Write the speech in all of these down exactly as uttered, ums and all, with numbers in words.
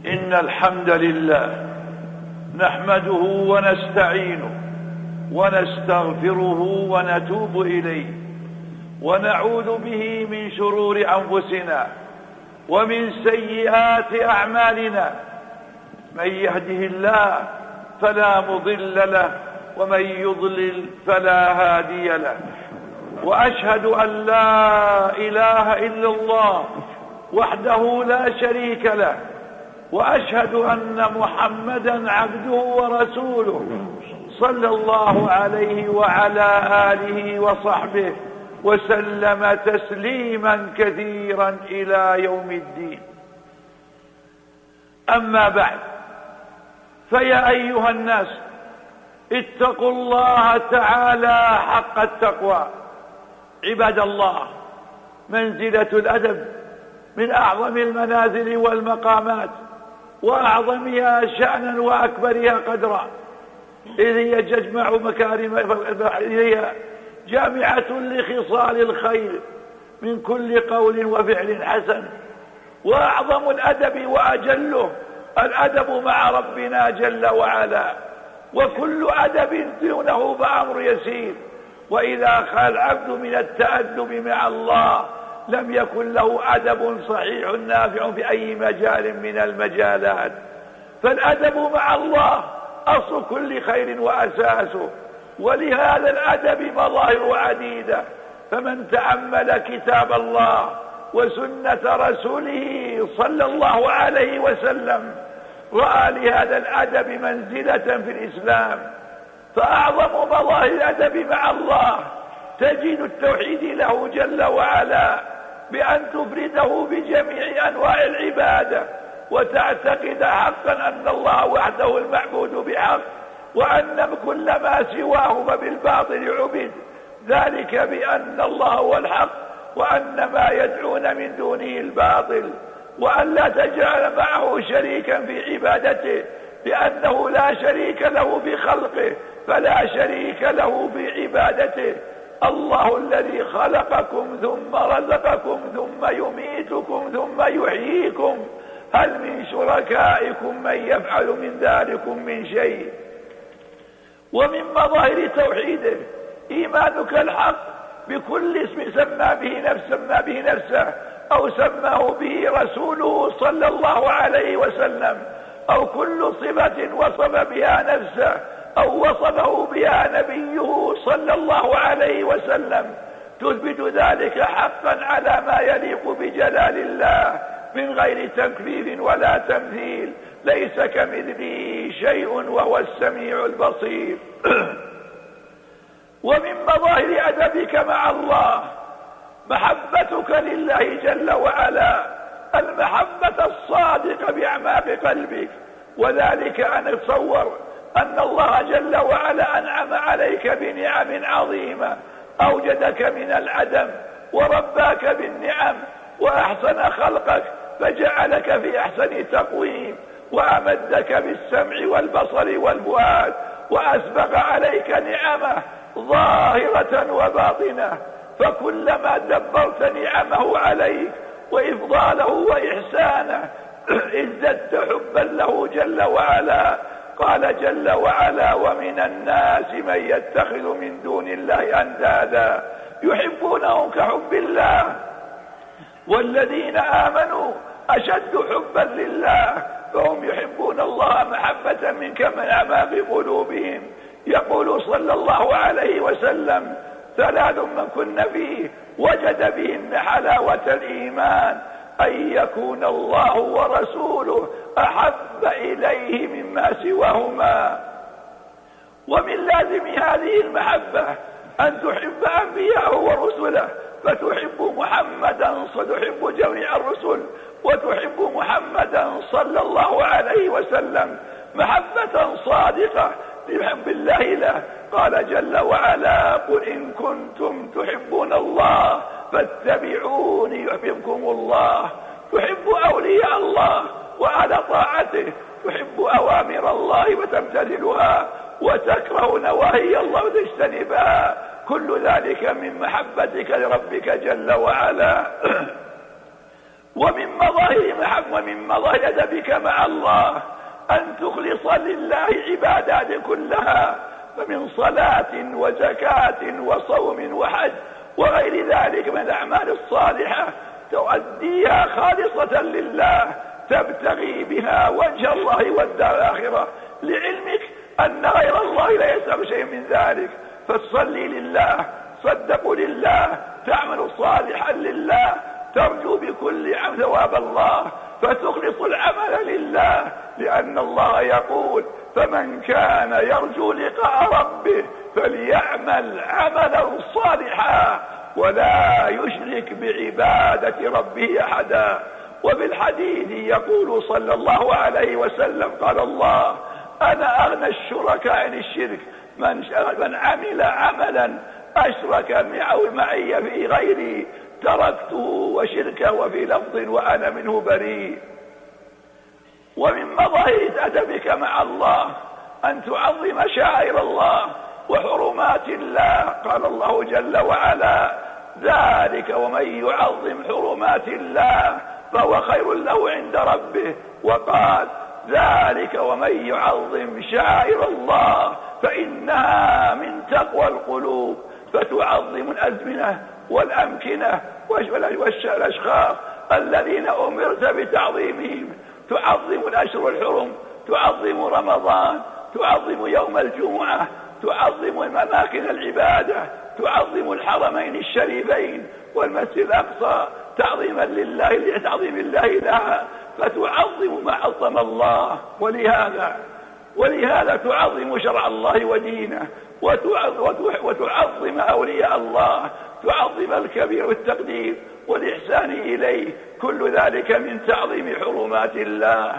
إن الحمد لله نحمده ونستعينه ونستغفره ونتوب إليه ونعوذ به من شرور أنفسنا ومن سيئات أعمالنا. من يهده الله فلا مضل له ومن يضلل فلا هادي له. وأشهد أن لا إله إلا الله وحده لا شريك له، وأشهد أن محمدا عبده ورسوله صلى الله عليه وعلى آله وصحبه وسلم تسليما كثيرا إلى يوم الدين. أما بعد، فيا أيها الناس اتقوا الله تعالى حق التقوى. عباد الله، منزلة الأدب من أعظم المنازل والمقامات وأعظمها شأنا وأكبرها قدرا، إذ هي تجمع مكارم، هي جامعة لخصال الخير من كل قول وفعل حسن. وأعظم الأدب وأجله الأدب مع ربنا جل وعلا، وكل أدب دونه فأمر يسير. وإذا خال العبد من التأدب مع الله لم يكن له أدب صحيح نافع في أي مجال من المجالات. فالأدب مع الله أصل كل خير وأساسه، ولهذا الأدب مظاهر عديدة. فمن تأمل كتاب الله وسنة رسوله صلى الله عليه وسلم رأى لهذا الأدب منزلة في الإسلام. فأعظم مظاهر الأدب مع الله تجد التوحيد له جل وعلا، بأن تفرده بجميع أنواع العبادة وتعتقد حقا أن الله وحده المعبود بحق، وأن كل ما سواه فبالباطل عبد. ذلك بأن الله هو الحق وأن ما يدعون من دونه الباطل، وأن لا تجعل معه شريكا في عبادته، لأنه لا شريك له في خلقه فلا شريك له في عبادته. الله الذي خلقكم ثم رزقكم ثم يميتكم ثم يحييكم، هل من شركائكم من يفعل من ذلكم من شيء؟ ومن مظاهر توحيده إيمانك الحق بكل اسم سمى به نفسه سمى به نفسه أو سماه به رسوله صلى الله عليه وسلم، أو كل صفة وصف بها نفسه أو وصفه بها نبيه صلى الله عليه وسلم، تثبت ذلك حقا على ما يليق بجلال الله من غير تكفير ولا تمثيل. ليس كمثله شيء وهو السميع البصير. ومن مظاهر أدبك مع الله محبتك لله جل وعلا، المحبة الصادقة بأعماق قلبك، وذلك أن تصور أن الله جل وعلا أنعم عليك بنعم عظيمة، أوجدك من العدم ورباك بالنعم وأحسن خلقك فجعلك في أحسن تقويم، وأمدك بالسمع والبصر والفؤاد، وأسبغ عليك نعمه ظاهرة وباطنة. فكلما دبرت نعمه عليك وإفضاله وإحسانه ازددت حبا له جل وعلا. قال جل وعلا: ومن الناس من يتخذ من دون الله أندادا يحبونهم كحب الله والذين آمنوا أشد حبا لله فهم يحبون الله محبة من كما في قلوبهم. يقول صلى الله عليه وسلم: ثلاث من كن فيه وجد بهن حلاوة الإيمان، أن يكون الله ورسوله أحب إليه مما سواهما. ومن لازم هذه المحبة أن تحب أنبياءه ورسله، فتحب محمدا فتحب جميع الرسل وتحب محمدا صلى الله عليه وسلم محبة صادقة لحب الله له. قال جل وعلا: قل إن كنتم تحبون الله فاتبعوني يحببكم الله. تحب أولياء الله وعلى طاعته، تحب أوامر الله وتمتثلها، وتكره نواهي الله وتجتنبها. كل ذلك من محبتك لربك جل وعلا. ومن مظاهر محبة ومن مظاهر أدبك مع الله أن تخلص لله عبادات كلها، فمن صلاة وزكاة وصوم وحج وغير ذلك من الأعمال الصالحة تؤديها خالصة لله تبتغي بها وجه الله والدار الآخرة، لعلمك أن غير الله لا يسع شيء من ذلك. فتصلي لله، صدقوا لله، تعمل صالحا لله، ترجو بكل عمل ثواب الله، فتخلص العمل لله، لأن الله يقول فمن كان يرجو لقاء ربه فليعمل عملا صالحا ولا يشرك بعبادة ربه أحدا. وفي الحديث يقول صلى الله عليه وسلم قال الله أنا أغنى الشركاء عن الشرك من, من عمل عملا أشرك معي في غيري تركته وشركه، وفي لفظ وأنا منه بريء. ومن مظاهر أدبك مع الله أن تعظم شعائر الله وحرمات الله. قال الله جل وعلا ذلك ومن يعظم حرمات الله فهو خير له عند ربه، وقال ذلك ومن يعظم شعائر الله فإنها من تقوى القلوب. فتعظم الأزمنة والأمكنة والأشخاص الذين أمرت بتعظيمهم، تعظم الأشهر الحرم، تعظم رمضان، تعظم يوم الجمعة، تعظم أماكن العبادة، تعظم الحرمين الشريفين والمسجد الأقصى تعظيما لله لتعظيم الله لها، فتعظم ما عظم الله. ولهذا ولهذا تعظم شرع الله ودينه، وتعظم أولياء الله، تعظم الكبير والتقدير والإحسان إليه، كل ذلك من تعظيم حرمات الله.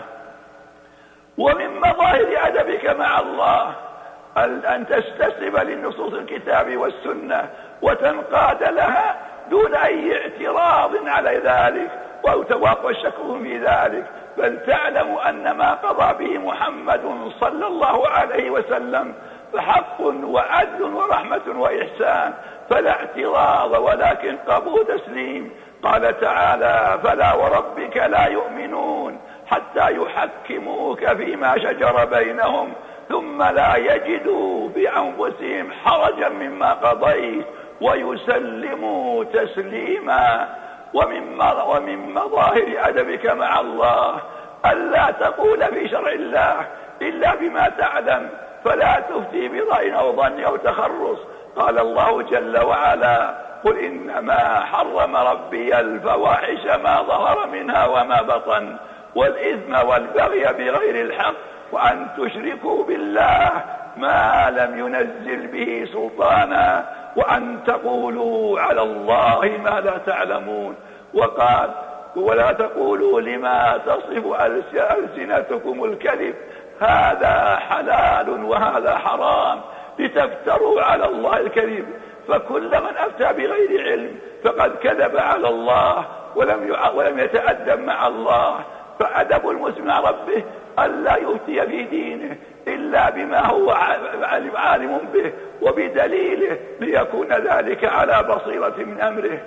ومن مظاهر أدبك مع الله أن تستسلم للنصوص الكتاب والسنة وتنقاد لها دون أي اعتراض على ذلك وتوقع شكهم في ذلك، بل تعلم أن ما قضى به محمد صلى الله عليه وسلم فحق وعدل ورحمة وإحسان، فلا اعتراض ولكن قبول تسليم. قال تعالى فلا وربك لا يؤمنون حتى يحكموك فيما شجر بينهم ثم لا يجدوا بأنفسهم حرجا مما قضيت ويسلموا تسليما. ومن ومن مظاهر أدبك مع الله ألا تقول في شرع الله إلا بما تعلم، فلا تفتي برأي أو ظن أو تخرص. قال الله جل وعلا قل إنما حرم ربي الفواحش ما ظهر منها وما بطن والإثم والبغي بغير الحق وأن تشركوا بالله ما لم ينزل به سلطانا وأن تقولوا على الله ما لا تعلمون. وقال ولا تقولوا لما تصف ألسنتكم الكذب هذا حلال وهذا حرام لتفتروا على الله الكذب، فكل من أفتى بغير علم فقد كذب على الله ولم ولم يتأدب مع الله. فأدب المسلم مع ربه ألا يفتي في دينه إلا بما هو عالم به وبدليله ليكون ذلك على بصيرة من أمره.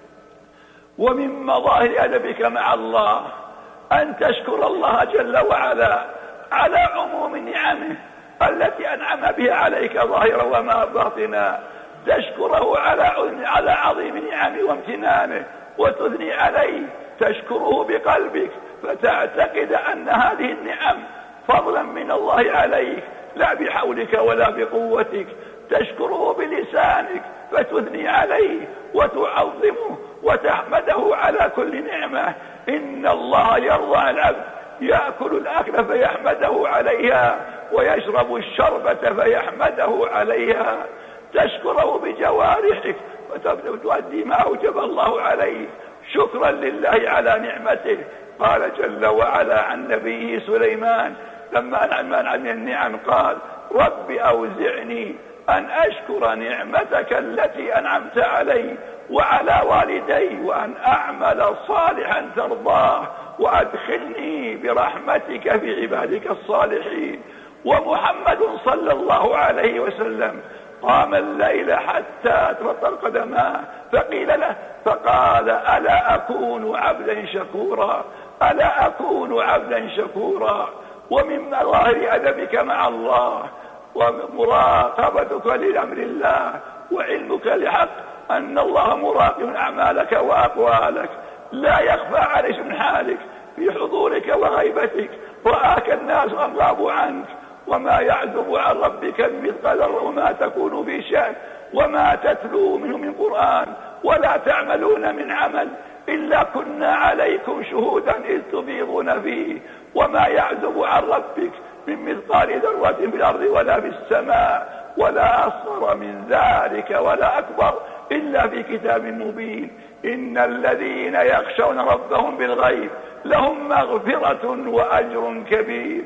ومن مظاهر أدبك مع الله أن تشكر الله جل وعلا على عموم نعمه التي أنعم بها عليك ظاهرا وما باطنا، تشكره على على عظيم نعمه وامتنانه وتثني عليه، تشكره بقلبك فتعتقد أن هذه النعم فضلا من الله عليك لا بحولك ولا بقوتك، تشكره بلسانك فتثني عليه وتعظمه وتحمده على كل نعمة. إن الله يرضى عن العبد يأكل الأكل فيحمده عليها ويشرب الشربة فيحمده عليها، تشكره بجوارحك وتؤدي ما أوجب الله عليه شكرا لله على نعمته. قال جل وعلا عن نبيه سليمان لما أنعم عن النعم قال رب أوزعني أن أشكر نعمتك التي أنعمت علي وعلى والدي وأن أعمل صالحا ترضاه وأدخلني برحمتك في عبادك الصالحين. ومحمد صلى الله عليه وسلم قام الليل حتى تفطر قدماه فقيل له فقال ألا أكون عبدا شكورا ألا أكون عبدا شكورا. ومن مظاهر أدبك مع الله ومراقبتك لأمر الله وعلمك لحق أن الله مراقب أعمالك وأقوالك، لا يخفى عليك من حالك في حضورك وغيبتك، رآك الناس أم غابوا عنك، وما يعزب عن ربك بمثقال وما تكون في شأن وما تتلو منه من قرآن ولا تعملون من عمل إلا كنا عليكم شهودا إذ تفيضون فيه، وما يعزب عن ربك من مثقال ذرة في الأرض ولا في السماء ولا أصغر من ذلك ولا أكبر إلا في كتاب مبين. إن الذين يخشون ربهم بالغيب لهم مغفرة وأجر كبير.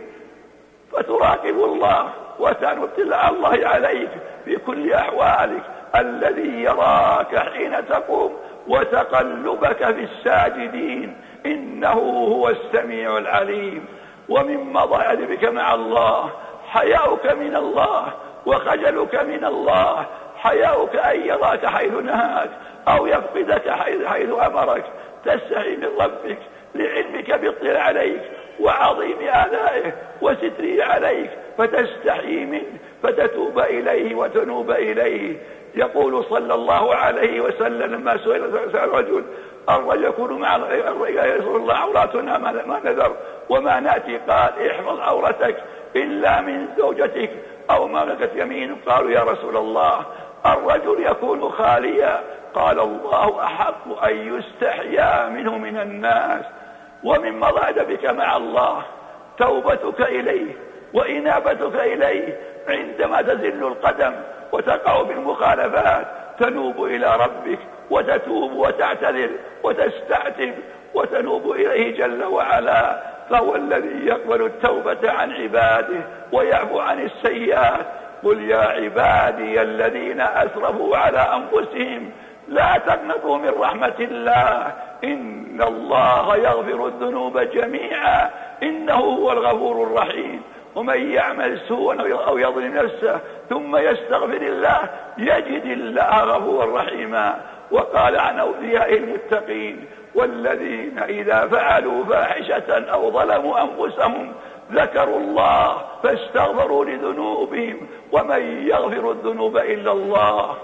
فتراقب الله وتنطلع الله عليك في كل أحوالك، الذي يراك حين تقوم وتقلبك في الساجدين إنه هو السميع العليم. ومن مظاهر أدبك مع الله حياؤك من الله وخجلك من الله، حياؤك أن يراك حيث نهاك أو يفقدك حيث, حيث أمرك، تستحي من ربك لعلمك باطلاع عليك وعظيم آلائه وستره عليك، فتستحي منه فتتوب إليه وتنوب إليه. يقول صلى الله عليه وسلم لما سئل الرجل الرجل يكون مع يسر الله عوراتنا ما نذر وما نأتي، قال احفظ عورتك إلا من زوجتك أو ما ملكت يمينك. قالوا يا رسول الله الرجل يكون خاليا، قال الله أحق أن يستحيا منه من الناس. ومن مظاهر أدبك مع الله توبتك إليه وإنابتك إليه عندما تزل القدم وتقع بالمخالفات، تنوب إلى ربك وتتوب وتعتذر وتستعتب وتنوب إليه جل وعلا، فهو الذي يقبل التوبة عن عباده ويعفو عن السيئات. قل يا عبادي الذين أسرفوا على أنفسهم لا تقنطوا من رحمة الله إن الله يغفر الذنوب جميعا إنه هو الغفور الرحيم. ومن يعمل سوءا أو يظلم نفسه ثم يستغفر الله يجد الله غفورا رحيما. وقال عن أوليائه المتقين والذين إذا فعلوا فاحشة أو ظلموا أنفسهم ذكروا الله فاستغفروا لذنوبهم ومن يغفر الذنوب إلا الله.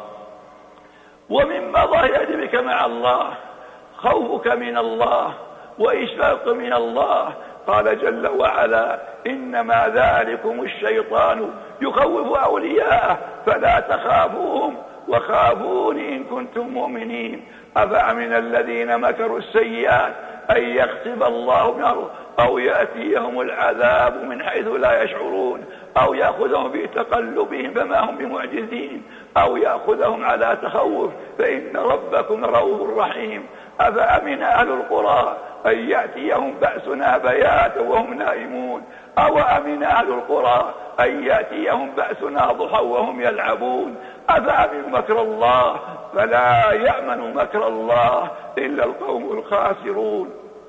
ومن مظاهر أدبك مع الله خوفك من الله وإشفاقك من الله. قال جل وعلا إنما ذلكم الشيطان يخوف أولياءه فلا تخافوهم وخافون إن كنتم مؤمنين. أفأمن الذين مكروا السيئات أن يخسف الله الأرض أو يأتيهم العذاب من حيث لا يشعرون أو يأخذهم في تقلبهم فما هم بمعجزين أو يأخذهم على تخوف فإن ربكم رؤوف رحيم. أفأمن أهل القرى أن يأتيهم بأسنا بياتا وهم نائمون أو أمن أهل القرى أن يأتيهم بأسنا ضحى وهم يلعبون. أفأمنوا مكر الله فلا يأمن مكر الله إلا القوم الخاسرون.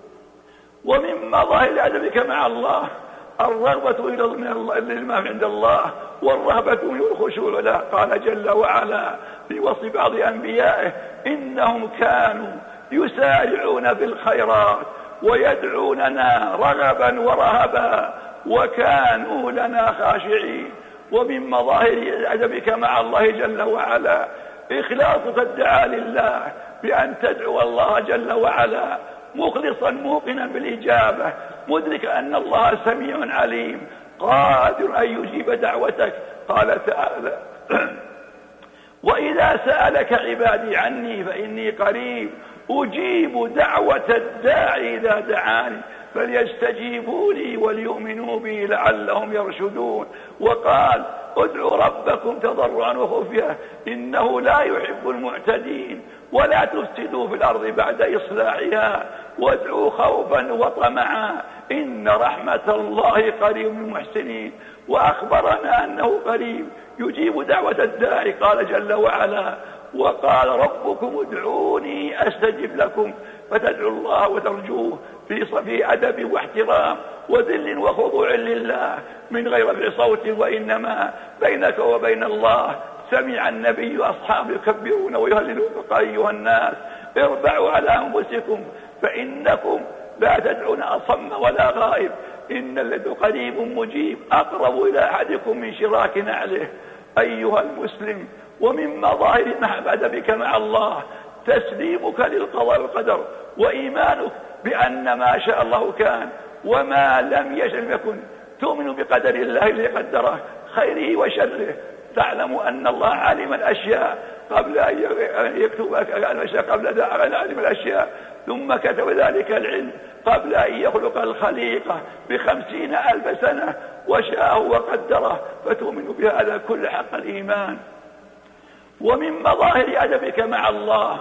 ومن مظاهر أدبك مع الله الرغبة إلى لما عند الله والرهبة من الخشوع له. قال جل وعلا في وصف بعض أنبيائه إنهم كانوا يسارعون بالخيرات ويدعوننا رغبا ورهبا وكانوا لنا خاشعين. ومن مظاهر أدبك مع الله جل وعلا إخلاصك الدعاء لله بأن تدعو الله جل وعلا مخلصا موقنا بالإجابة مدرك أن الله سميع عليم قادر أن يجيب دعوتك. قال تعالى وإذا سألك عبادي عني فإني قريب أجيب دعوة الداعي إذا دعاني فليستجيبوا لي وليؤمنوا بي لعلهم يرشدون. وقال ادعوا ربكم تضرعا وخفية إنه لا يحب المعتدين ولا تفسدوا في الأرض بعد إصلاحها وادعوا خوفا وطمعا إن رحمة الله قريب من المحسنين. وأخبرنا أنه قريب يجيب دعوة الداعي. قال جل وعلا وقال ربكم ادعوني أستجب لكم فتدعوا الله وترجوه في صفي أدب واحترام وذل وخضوع لله من غير رفع صوت وإنما بينك وبين الله سمع النبي أصحابه يكبرون ويهللون فقال أيها الناس اربعوا على أنفسكم فإنكم لا تدعون أصم ولا غائب، إن الذي قريب مجيب أقرب إلى أحدكم من شراك نعله. أيها المسلم، ومن مظاهر محبتك مع الله تسليمك للقضاء والقدر، وإيمانك بأن ما شاء الله كان وما لم يشأ لم يكن. تؤمن بقدر الله الذي قدره خيره وشره، تعلم أن الله علم الأشياء قبل أن يكتب الأشياء، قبل أن علم الأشياء ثم كتب ذلك العلم قبل أن يخلق الخليقة بخمسين ألف سنة وشاءه وقدره، فتؤمن بهذا كل حق الإيمان. ومن مظاهر أدبك مع الله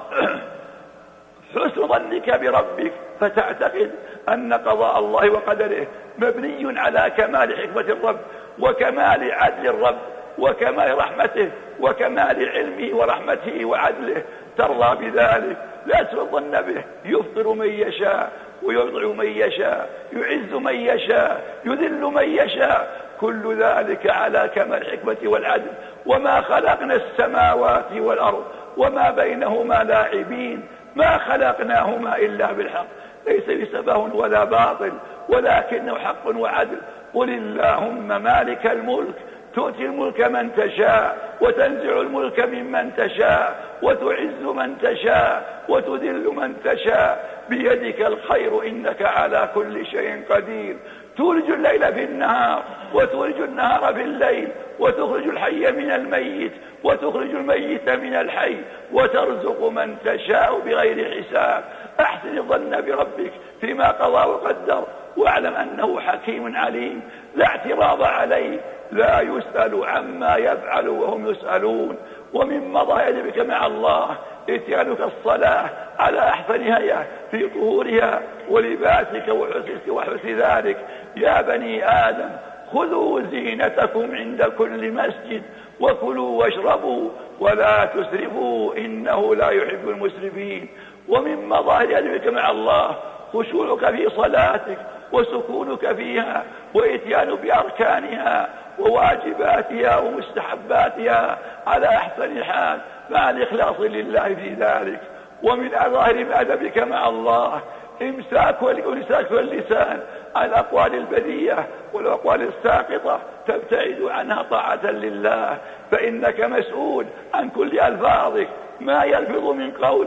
حسن ظنك بربك، فتعتقد أن قضاء الله وقدره مبني على كمال حكمة الرب وكمال عدل الرب وكمال رحمته وكمال علمه ورحمته وعدله، ترضى بذلك، لا تسوء الظن به. يفطر من يشاء ويضع من يشاء، يعز من يشاء يذل من يشاء، كل ذلك على كمال الحكمة والعدل. وما خلقنا السماوات والأرض وما بينهما لاعبين، ما خلقناهما إلا بالحق، ليس بسفه ولا باطل ولكنه حق وعدل. قل اللهم مالك الملك تؤتي الملك من تشاء وتنزع الملك ممن تشاء وتعز من تشاء وتذل من تشاء، بيدك الخير إنك على كل شيء قدير. تولج الليل في النهار وتولج النهار في الليل، وتخرج الحي من الميت وتخرج الميت من الحي، وترزق من تشاء بغير حساب. أحسن الظن بربك فيما قضى وقدر، واعلم أنه حكيم عليم لا اعتراض عليه، لا يسأل عما يفعل وهم يسألون. ومن مظاهر بك مع الله اتيانك الصلاة على أحسن هيئة في طهورها ولباسك وحسنك وحسن ذلك. يا بني آدم خذوا زينتكم عند كل مسجد وكلوا واشربوا ولا تسرفوا إنه لا يحب المسرفين. ومن مظاهر أدبك مع الله خشوعك في صلاتك وسكونك فيها وإتيان بأركانها وواجباتها ومستحباتها على أحسن حال مع الإخلاص لله في ذلك. ومن ظاهر أدبك مع الله إمساك واللسان عن الأقوال البذيئة والأقوال الساقطة، تبتعد عنها طاعة لله، فإنك مسؤول عن كل ألفاظك، ما يلفظ من قول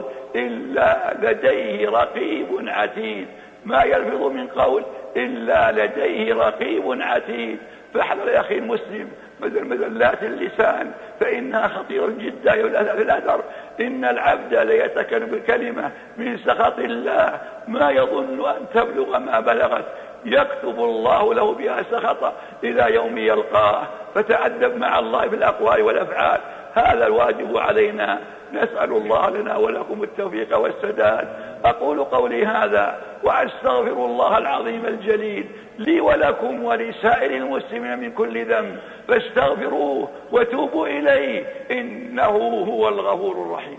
إلا لديه رقيب عتيد، ما يلفظ من قول إلا لديه رقيب عتيد. فاحذر يا أخي المسلم مذلات اللسان فإنها خطيرة جدا في الأثر. إن العبد ليتكلم بكلمة من سخط الله ما يظن أن تبلغ ما بلغت، يكتب الله له بها سخطا إلى يوم يلقاه. فتأدب مع الله بالأقوال والأفعال، هذا الواجب علينا. نسأل الله لنا ولكم التوفيق والسداد. أقول قولي هذا وأستغفر الله العظيم الجليل لي ولكم ولسائر المسلمين من كل ذنب، فاستغفروه وتوبوا إليه إنه هو الغفور الرحيم.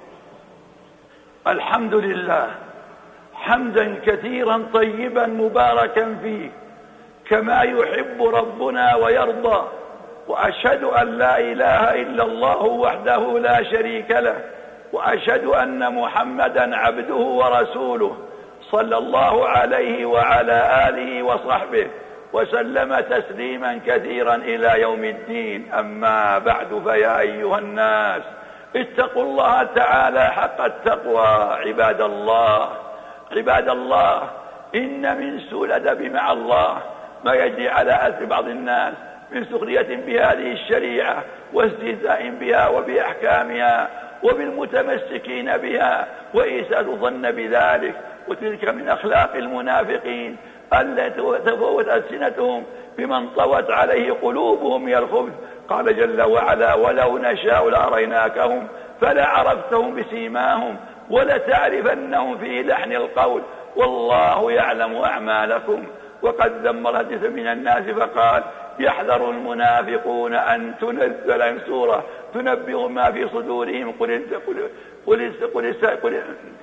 الحمد لله حمدا كثيرا طيبا مباركا فيه كما يحب ربنا ويرضى، وأشهد أن لا إله إلا الله وحده لا شريك له، وأشهد أن محمدا عبده ورسوله صلى الله عليه وعلى آله وصحبه وسلم تسليما كثيرا إلى يوم الدين. أما بعد، فيا أيها الناس اتقوا الله تعالى حق التقوى. عباد الله عباد الله إن من سوء الأدب مع الله ما يجري على أثر بعض الناس من سخرية بهذه الشريعة واستهزاء بها وبأحكامها وبالمتمسكين بها وإيساء الظن بذلك. وتلك من أخلاق المنافقين التي تفوت ألسنتهم بمن طوت عليه قلوبهم من الخبث. قال جل وعلا: ولو نشاء لأريناكهم فلا عرفتهم بسيماهم ولتعرفنهم في لحن القول والله يعلم أعمالكم. وقد ذم الحديث من الناس فقال: يحذر المنافقون أن تنزل عن سورة تنبئهم ما في صدورهم قل قل قل قل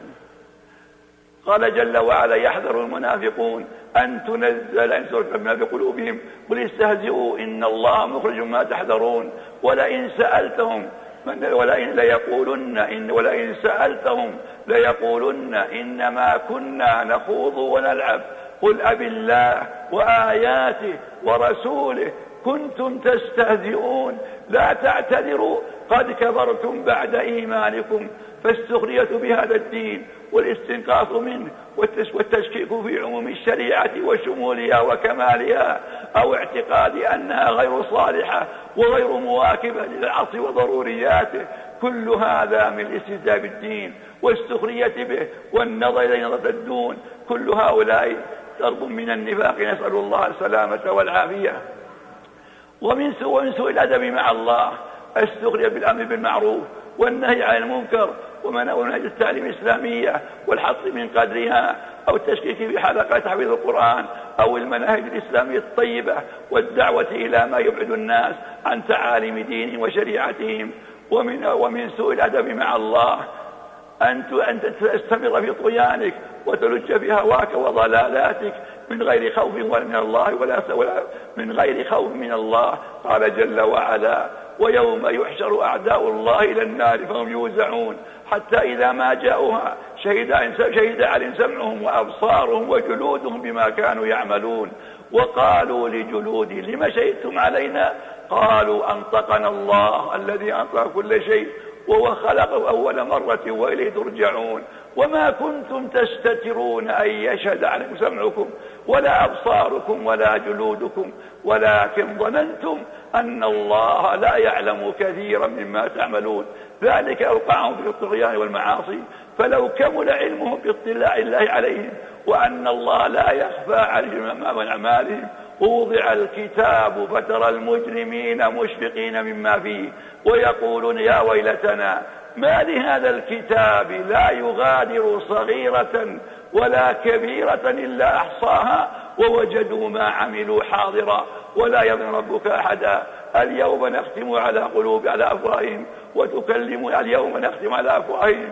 قال جل وعلا: يحذر المنافقون أن تنزل عن سورة ما في قلوبهم قل استهزئوا إن الله مخرج ما تحذرون ولئن سألتهم من ولئن ليقولن إن ولئن سألتهم ليقولن إنما كنا نخوض ونلعب قل أب الله وآياته ورسوله كنتم تستهزئون لا تعتذروا قد كفرتم بعد إيمانكم. فالسخرية بهذا الدين والاستنقاص منه والتشكيك في عموم الشريعة وشمولها وكمالها أو اعتقاد أنها غير صالحة وغير مواكبة للعصر وضرورياته، كل هذا من الاستهزاء بالدين والسخرية به والنظر إلى نظرة الدون. كل هؤلاء ضرب من النفاق، نسأل الله السلامة والعافية. ومن سوء, سوء الأدب مع الله السخرية بالأمر بالمعروف والنهي عن المنكر ومنهج التعليم الإسلامية والحط من قدرها أو التشكيك في حلقات تحفيظ القرآن أو المناهج الإسلامية الطيبة والدعوة إلى ما يبعد الناس عن تعاليم دينهم وشريعتهم. ومن, ومن سوء الأدب مع الله أن تستمر في طغيانك وتلج في هواك وضلالاتك من غير خوف من الله ولا من غير خوف من الله. قال جل وعلا ويوم يحشر أعداء الله إلى النار فهم يوزعون حتى إذا ما جاءوها شهد, شهد عليهم سمعهم وأبصارهم وجلودهم بما كانوا يعملون وقالوا لجلودهم لما شهدتم علينا قالوا أنطقنا الله الذي أنطق كل شيء وهو خلقه أول مرة وإليه ترجعون وما كنتم تستترون أن يشهد عليكم سمعكم ولا أبصاركم ولا جلودكم ولكن ظننتم أن الله لا يعلم كثيرا مما تعملون ذلك أوقعهم في الطغيان والمعاصي. فلو كمل علمهم باطلاع الله عليهم وأن الله لا يخفى عليهم من أعمالهم ووضع الكتاب فترى المجرمين مشفقين مما فيه ويقولون يا ويلتنا ما لهذا الكتاب لا يغادر صغيرة ولا كبيرة إلا أحصاها ووجدوا ما عملوا حاضرا ولا يظلم ربك أحدا. اليوم نختم على قلوب على أفواههم وتكلمنا اليوم نختم على أفواههم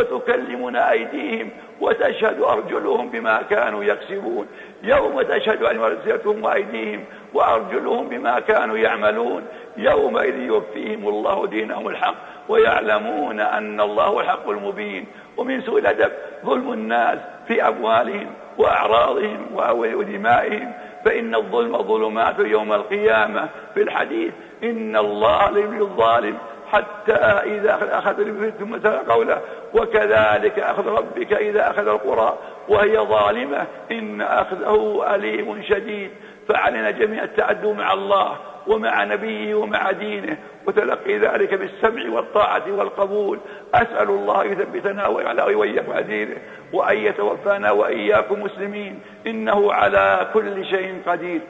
وتكلمنا أيديهم وتشهد أرجلهم بما كانوا يكسبون. يوم تشهد ألسنتهم وأيديهم وأرجلهم بما كانوا يعملون يومئذ يوفيهم الله دينهم الحق ويعلمون أن الله الحق المبين. ومن سوء الأدب ظلم الناس في أموالهم وأعراضهم ودمائهم فإن الظلم ظلمات يوم القيامة. في الحديث إن الله لا يملي الظالم حتى إذا أخذ ثم قوله وكذلك أخذ ربك إذا أخذ القرى وهي ظالمة إن أخذه أليم شديد. فعلينا جميعا التعدي مع الله ومع نبيه ومع دينه وتلقي ذلك بالسمع والطاعة والقبول. أسأل الله يثبتنا وإياكم على دينه وأن يتوفانا وإياكم مسلمين إنه على كل شيء قدير.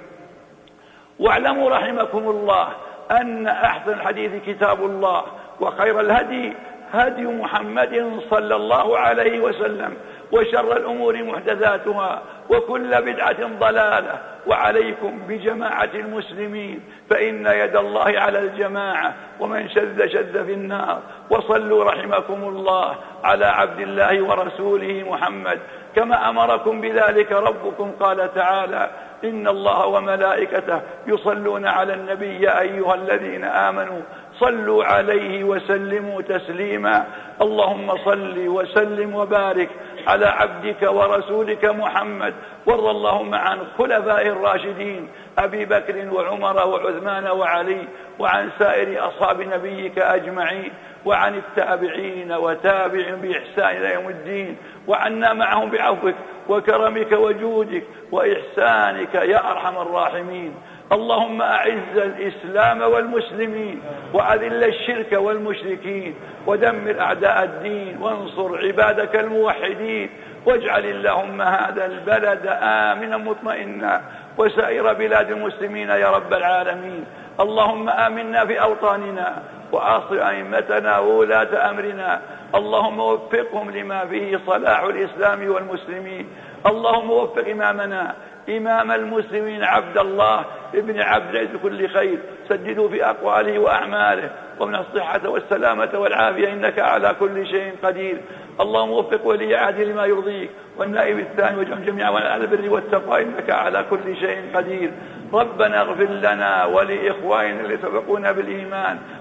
واعلموا رحمكم الله أن أحسن الحديث كتاب الله وخير الهدي هدي محمد صلى الله عليه وسلم وشر الأمور محدثاتها وكل بدعة ضلالة. وعليكم بجماعة المسلمين فإن يد الله على الجماعة ومن شذ شذ في النار. وصلوا رحمكم الله على عبد الله ورسوله محمد كما أمركم بذلك ربكم. قال تعالى إن الله وملائكته يصلون على النبي يا أيها الذين آمنوا صلوا عليه وسلموا تسليما. اللهم صل وسلم وبارك على عبدك ورسولك محمد وارض اللهم عن خلفائه الراشدين أبي بكر وعمر وعثمان وعلي وعن سائر أصحاب نبيك أجمعين وعن التابعين وتابعهم بإحسان إلى يوم الدين وعنا معهم بعفوك وكرمك وجودك وإحسانك يا أرحم الراحمين. اللهم أعز الإسلام والمسلمين وأذل الشرك والمشركين ودمر أعداء الدين وانصر عبادك الموحدين واجعل اللهم هذا البلد آمنا مطمئنا وسائر بلاد المسلمين يا رب العالمين. اللهم آمنا في أوطاننا وأصل أئمتنا وولاة أمرنا. اللهم وفقهم لما فيه صلاح الإسلام والمسلمين. اللهم وفق إمامنا إمام المسلمين عبد الله ابن عبد العزيز كل خير سددوا في أقواله وأعماله ومن الصحة والسلامة والعافية إنك على كل شيء قدير. اللهم وفق ولي عهده لما يرضيك والنائب الثاني واجعلهم جميعا على البر والتقوى إنك على كل شيء قدير. ربنا اغفر لنا ولإخواننا اللي سبقونا بالإيمان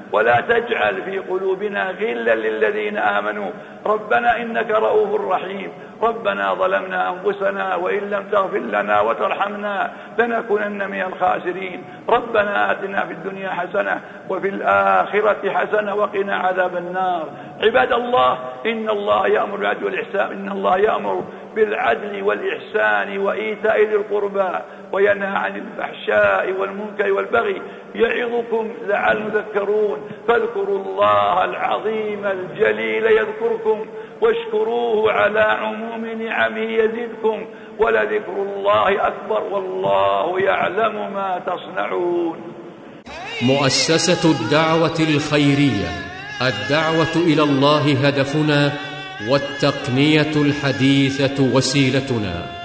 ولا تجعل في قلوبنا غلا للذين آمنوا ربنا إنك رؤوف رحيم. ربنا ظلمنا أنفسنا وإن لم تغفر لنا وترحمنا لنكونن من الخاسرين. ربنا آتنا في الدنيا حسنة وفي الآخرة حسنة وقنا عذاب النار. عباد الله، إن الله يأمر بالعدل والإحسان إن الله يأمر بالعدل والإحسان وإيتاء ذي القربى وينهى عن الفحشاء والمنكر والبغي يعظكم لعلكم تذكرون. فاذكروا الله العظيم الجليل يذكركم واشكروه على عموم نعمه يزدكم ولذكر الله أكبر والله يعلم ما تصنعون. مؤسسة الدعوة الخيرية، الدعوة إلى الله هدفنا، والتقنية الحديثة وسيلتنا.